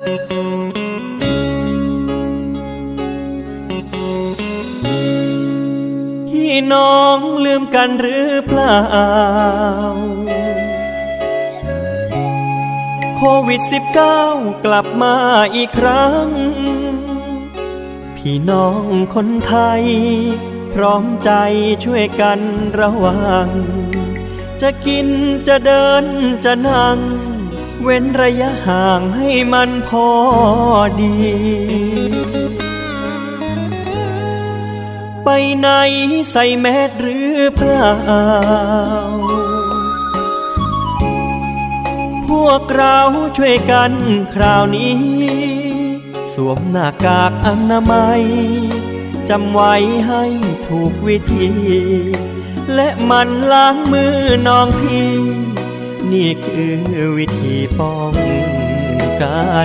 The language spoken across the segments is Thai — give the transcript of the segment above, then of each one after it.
พี่น้องลืมกันหรือเปล่าโควิด-19 กลับมาอีกครั้งพี่น้องคนไทยพร้อมใจช่วยกันระวังจะกินจะเดินจะนั่งเว้นระยะห่างให้มันพอดีไปไหนใส่แมสหรือเปล่าพวกเราช่วยกันคราวนี้สวมหน้ากากอนามัยจำไว้ให้ถูกวิธีและมันล้างมือน้องพี่นี่คือวิธีป้องกัน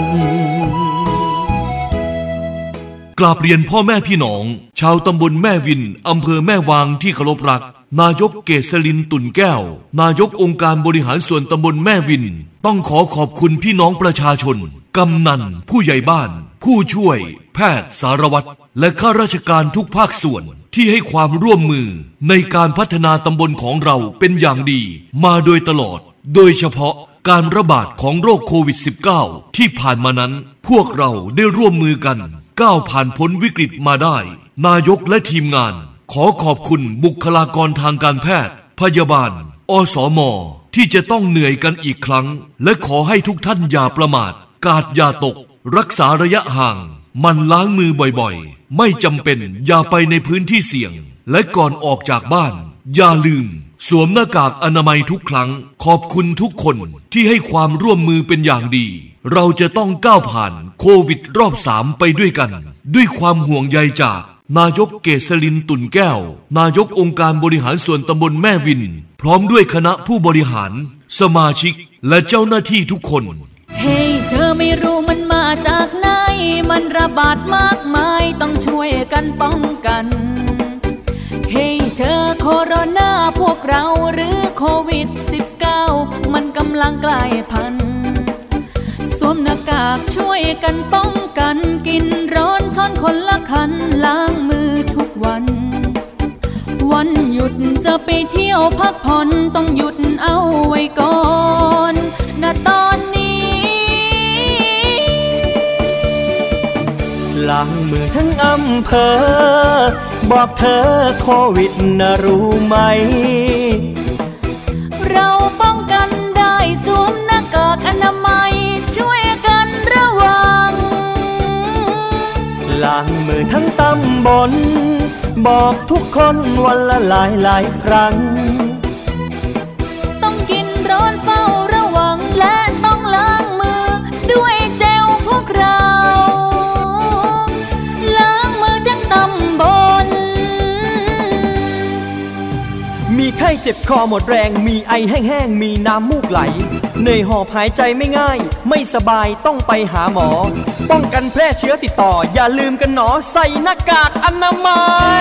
กราบเรียนพ่อแม่พี่น้องชาวตำบลแม่วินอำเภอแม่วางที่เคารพรักนายกเกษรินทร์ตุ่นแก้วนายกองค์การบริหารส่วนตำบลแม่วินต้องขอบคุณพี่น้องประชาชนกำนันผู้ใหญ่บ้านผู้ช่วยแพทย์สารวัตรและข้าราชการทุกภาคส่วนที่ให้ความร่วมมือในการพัฒนาตำบลของเราเป็นอย่างดีมาโดยตลอดโดยเฉพาะการระบาดของโรคโควิด -19 ที่ผ่านมานั้นพวกเราได้ร่วมมือกันก้าวผ่านพ้นวิกฤตมาได้นายกและทีมงานขอบคุณบุคลากรทางการแพทย์พยาบาลอสม.ที่จะต้องเหนื่อยกันอีกครั้งและขอให้ทุกท่านอย่าประมาทกาดอย่าตกรักษาระยะห่างมันล้างมือบ่อยๆไม่จำเป็นอย่าไปในพื้นที่เสี่ยงและก่อนออกจากบ้านอย่าลืมสวมหน้ากากอนามัยทุกครั้งขอบคุณทุกคนที่ให้ความร่วมมือเป็นอย่างดีเราจะต้องก้าวผ่านโควิดรอบ 3ไปด้วยกันด้วยความห่วงใยจากนายกเกษรินทร์ตุ่นแก้วนายกองค์การบริหารส่วนตำบลแม่วินพร้อมด้วยคณะผู้บริหารสมาชิกและเจ้าหน้าที่ทุกคนเฮ้ยเธอไม่รู้มันมาจากไหนมันระบาดมากมายต้องช่วยกันป้องกันเฮ้ยเธอโคโรนาพวกเราหรือโควิด-19 มันกำลังกลายพันธุ์สวมหน้ากากช่วยกันป้องกันกินร้อนช้อนคนละคันล้างมือทุกวันวันหยุดจะไปเที่ยวพักผ่อนต้องหยุดเอาไว้ก่อนณตอนนี้ล้างมือทั้งอำเภอบอกเธอโควิดนะรู้ไหมเราป้องกันได้สวมหน้ากากอนามัยช่วยกันระวังล้างมือทั้งตำบลบอกทุกคนวันละหลายครั้งต้องกินร้อนเฝ้าระวังและต้องล้างมือด้วยเจลพวกเราล้างมือทั้งตำบลมีไข้เจ็บคอหมดแรงมีไอแห้งๆมีน้ำมูกไหลเหนื่อยหอบหายใจไม่ง่ายไม่สบายต้องไปหาหมอป้องกันแพร่เชื้อติดต่ออย่าลืมกันหนอใส่หน้ากากอนามัย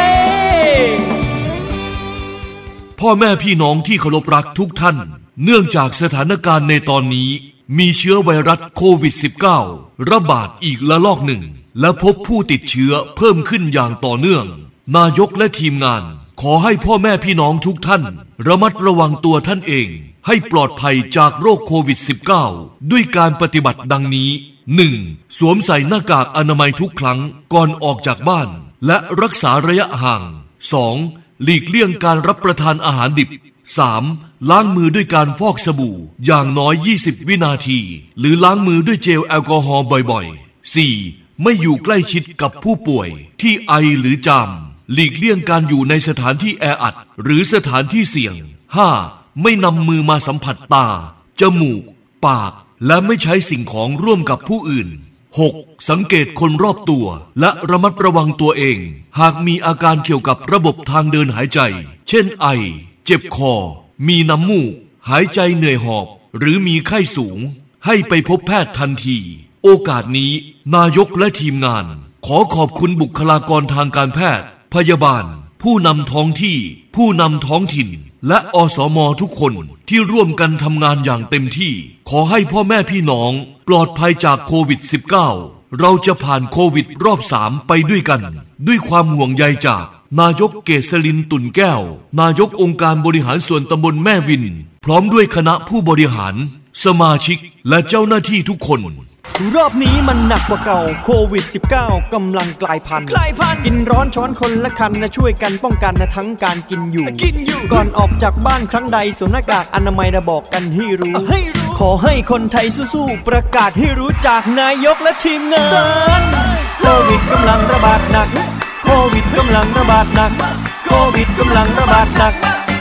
พ่อแม่พี่น้องที่เคารพรักทุกท่านเนื่องจากสถานการณ์ในตอนนี้มีเชื้อไวรัสโควิด -19 ระบาดอีกระลอกหนึ่งและพบผู้ติดเชื้อเพิ่มขึ้นอย่างต่อเนื่องนายกและทีมงานขอให้พ่อแม่พี่น้องทุกท่านระมัดระวังตัวท่านเองให้ปลอดภัยจากโรคโควิด -19 ด้วยการปฏิบัติดังนี้ 1. สวมใส่หน้ากากอนามัยทุกครั้งก่อนออกจากบ้านและรักษาระยะห่าง 2. หลีกเลี่ยงการรับประทานอาหารดิบ 3. ล้างมือด้วยการฟอกสบู่อย่างน้อย20วินาทีหรือล้างมือด้วยเจลแอลกอฮอล์บ่อยๆ 4. ไม่อยู่ใกล้ชิดกับผู้ป่วยที่ไอหรือจามหลีกเลี่ยงการอยู่ในสถานที่แออัดหรือสถานที่เสี่ยง 5. ไม่นำมือมาสัมผัสตาจมูกปากและไม่ใช้สิ่งของร่วมกับผู้อื่น 6. สังเกตคนรอบตัวและระมัดระวังตัวเองหากมีอาการเกี่ยวกับระบบทางเดินหายใจเช่นไอเจ็บคอมีน้ำมูกหายใจเหนื่อยหอบหรือมีไข้สูงให้ไปพบแพทย์ทันทีโอกาสนี้นายกและทีมงานขอขอบคุณบุคลากรทางการแพทย์พยาบาลผู้นำท้องที่ผู้นำท้องถิ่นและอสม.ทุกคนที่ร่วมกันทำงานอย่างเต็มที่ขอให้พ่อแม่พี่น้องปลอดภัยจากโควิด -19 เราจะผ่านโควิดรอบ 3 ไปด้วยกันด้วยความห่วงใยจากนายกเกษรินทร์ตุ่นแก้วนายกองค์การบริหารส่วนตำบลแม่วินพร้อมด้วยคณะผู้บริหารสมาชิกและเจ้าหน้าที่ทุกคนรอบนี้มันหนักกว่าเก่าโควิด -19 กำลังกลายพันธุ์กินร้อนช้อนคนละคันนะช่วยกันป้องกันนะทั้งการกินอยู่ก่อนออกจากบ้านครั้งใดสวมหน้ากากอนามัยระบอกกันให้รู้ขอให้คนไทยสู้ๆประกาศให้รู้จากนายกและทีมงานโควิดกำลังระบาดหนักโควิดกำลังระบาดหนักโควิดกำลังระบาดหนัก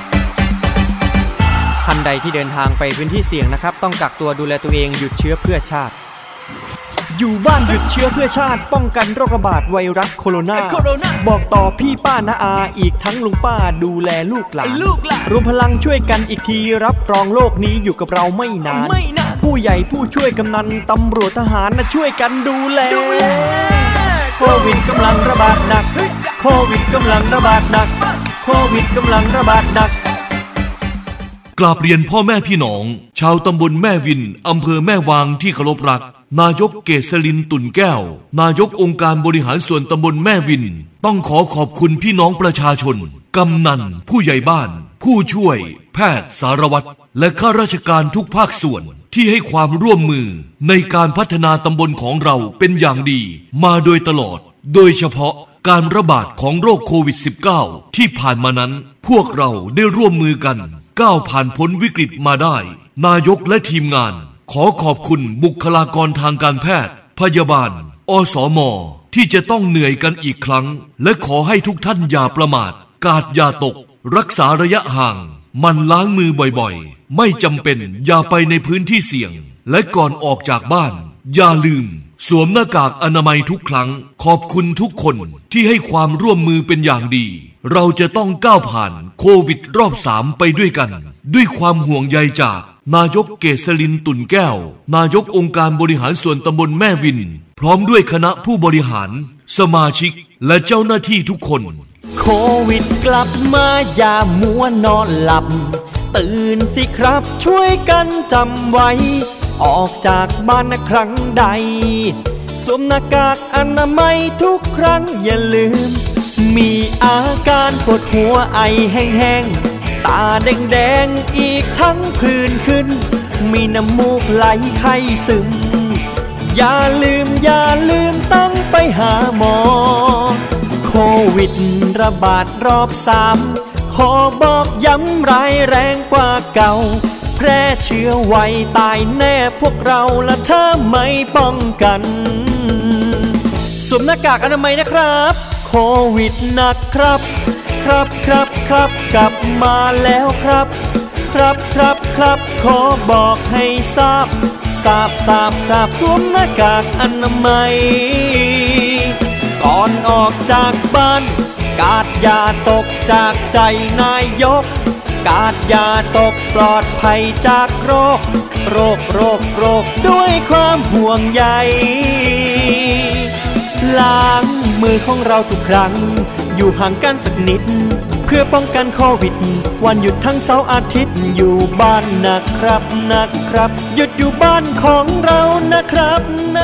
ท่านใดที่เดินทางไปพื้นที่เสี่ยงนะครับต้องกักตัวดูแลตัวเองหยุดเชื้อเพื่อชาติอยู่บ้านหยุดเชื้อเพื่อชาติป้องกันโรคระบาดไวรัสโคโรนาบอกต่อพี่ป้าน้าอาอีกทั้งลุงป้าดูแลลูกหลานรวมพลังช่วยกันอีกทีรับรองโลกนี้อยู่กับเราไม่นานผู้ใหญ่ผู้ช่วยกำนันตำรวจทหารนะช่วยกันดูแลโควิดกำลังระบาดหนักโควิดกำลังระบาดหนักโควิดกำลังระบาดหนักกราบเรียนพ่อแม่พี่น้องชาวตำบลแม่วินอำเภอแม่วางที่เคารพรักนายกเกษรินทร์ตุ่นแก้วนายกองค์การบริหารส่วนตำบลแม่วินต้องขอบคุณพี่น้องประชาชนกำนันผู้ใหญ่บ้านผู้ช่วยแพทย์สารวัตรและข้าราชการทุกภาคส่วนที่ให้ความร่วมมือในการพัฒนาตำบลของเราเป็นอย่างดีมาโดยตลอดโดยเฉพาะการระบาดของโรคโควิด -19 ที่ผ่านมานั้นพวกเราได้ร่วมมือกันก้าวผ่านพ้นวิกฤตมาได้นายกและทีมงานขอบคุณบุคลากรทางการแพทย์พยาบาลอสม.ที่จะต้องเหนื่อยกันอีกครั้งและขอให้ทุกท่านอย่าประมาทกาดอย่าตกรักษาระยะห่างมันล้างมือบ่อยๆไม่จำเป็นอย่าไปในพื้นที่เสี่ยงและก่อนออกจากบ้านอย่าลืมสวมหน้ากากอนามัยทุกครั้งขอบคุณทุกคนที่ให้ความร่วมมือเป็นอย่างดีเราจะต้องก้าวผ่านโควิดรอบ 3 ไปด้วยกันด้วยความห่วงใยจากนายกเกษรินทร์ตุ่นแก้วนายกองค์การบริหารส่วนตำบลแม่วินพร้อมด้วยคณะผู้บริหารสมาชิกและเจ้าหน้าที่ทุกคนโควิดกลับมาอย่ามัวนอนหลับตื่นสิครับช่วยกันจำไว้ออกจากบ้านครั้งใดสวมหน้ากากอนามัยทุกครั้งอย่าลืมมีอาการปวดหัวไอแห้งๆตาแดงๆอีกทั้งผื่นขึ้นมีน้ำมูกไหลให้ซึมอย่าลืมต้องไปหาหมอโควิดระบาดรอบ 3ขอบอกย้ำร้ายแรงกว่าเก่าแพร่เชื้อไวตายแน่พวกเราละถ้าไม่ป้องกันสวมหน้ากากอนามัยนะครับโควิดหนักครับกลับมาแล้วครับขอบอกให้ทราบสวมหน้ากากอนามัยก่อนออกจากบ้านกาดอย่าตกจากใจนายกกาดอย่าตกปลอดภัยจากโรคด้วยความห่วงใยล้างมือของเราทุกครั้งอยู่ห่างกันสักนิดเพื่อป้องกันโควิดวันหยุดทั้งเสาร์อาทิตย์อยู่บ้านนะครับหยุดอยู่บ้านของเรานะครับ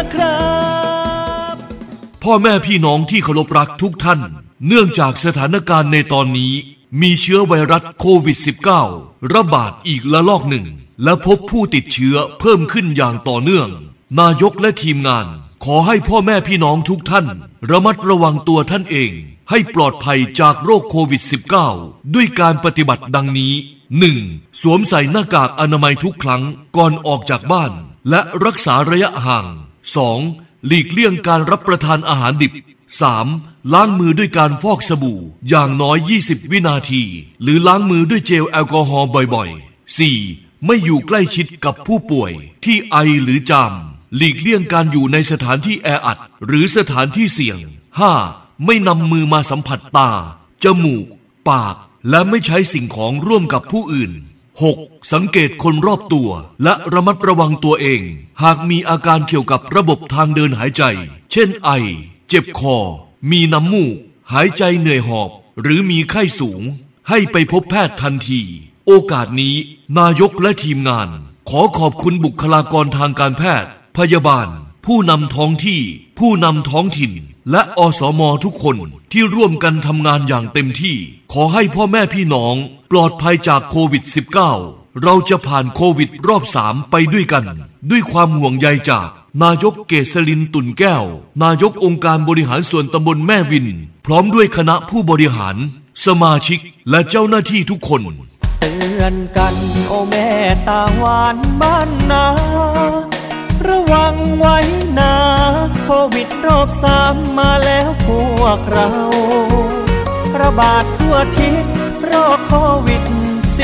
พ่อแม่พี่น้องที่เคารพรักทุกท่านเนื่องจากสถานการณ์ในตอนนี้มีเชื้อไวรัสโควิด -19 ระบาดอีกระลอกหนึ่งและพบผู้ติดเชื้อเพิ่มขึ้นอย่างต่อเนื่องนายกและทีมงานขอให้พ่อแม่พี่น้องทุกท่านระมัดระวังตัวท่านเองให้ปลอดภัยจากโรคโควิด -19 ด้วยการปฏิบัติดังนี้ 1. สวมใส่หน้ากากอนามัยทุกครั้งก่อนออกจากบ้านและรักษาระยะห่าง 2. หลีกเลี่ยงการรับประทานอาหารดิบ 3. ล้างมือด้วยการฟอกสบู่อย่างน้อย20วินาทีหรือล้างมือด้วยเจลแอลกอฮอล์บ่อยๆ 4. ไม่อยู่ใกล้ชิดกับผู้ป่วยที่ไอหรือจามหลีกเลี่ยงการอยู่ในสถานที่แออัดหรือสถานที่เสี่ยง 5. ไม่นำมือมาสัมผัสตาจมูกปากและไม่ใช้สิ่งของร่วมกับผู้อื่น 6. สังเกตคนรอบตัวและระมัดระวังตัวเองหากมีอาการเกี่ยวกับระบบทางเดินหายใจเช่นไอเจ็บคอมีน้ำมูกหายใจเหนื่อยหอบหรือมีไข้สูงให้ไปพบแพทย์ทันทีโอกาสนี้นายกและทีมงานขอขอบคุณบุคลากรทางการแพทย์พยาบาลผู้นำท้องที่ผู้นำท้องถิ่นและอสม.ทุกคนที่ร่วมกันทำงานอย่างเต็มที่ขอให้พ่อแม่พี่น้องปลอดภัยจากโควิด -19 เราจะผ่านโควิดรอบ 3ไปด้วยกันด้วยความห่วงใยจากนายกเกษรินทร์ตุ่นแก้วนายกองค์การบริหารส่วนตำบลแม่วินพร้อมด้วยคณะผู้บริหารสมาชิกและเจ้าหน้าที่ทุกคนเตือนกันโอแม่ตาหวานบ้านนาระวังไว้นะโควิดรอบ 3มาแล้วพวกเราระบาดทั่วทิศโรคโควิด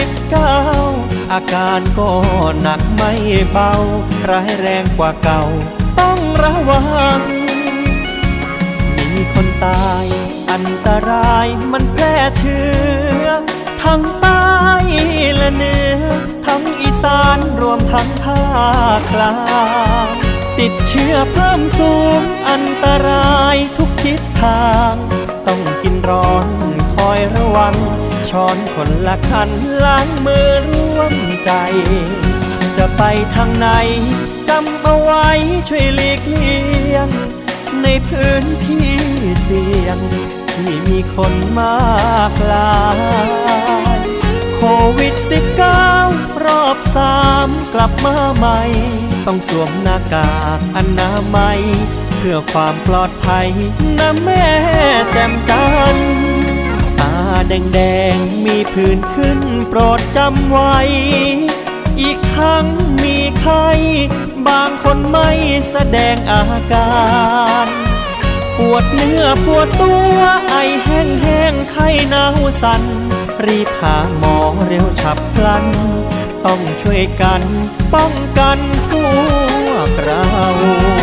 -19 อาการก็หนักไม่เบาร้ายแรงกว่าเก่าต้องระวังมีคนตายอันตรายมันแพร่เชื้อทั้งใต้และเหนือทั้งอีสานรวมทั้งภาคกลางติดเชื้อเพิ่มสูงอันตรายทุกทิศทางต้องกินร้อนคอยระวังช้อนคนละคันล้างมือร่วมใจจะไปทางไหนจำเอาไว้ช่วยหลีกเลี่ยงในพื้นที่เสี่ยงที่มีคนมากหลายโควิด -19 รอบ 3กลับมาใหม่ต้องสวมหน้ากากอนามัยเพื่อความปลอดภัยนะแม่แจ่มจันทร์ตาแดงๆมีผื่นขึ้นโปรดจำไว้อีกทั้งมีไข้บางคนไม่แสดงอาการปวดเนื้อปวดตัวไอแห้งๆไข้หนาวสั่นรีบหาหมอเร็วฉับพลันต้องช่วยกันป้องกันพวกเรา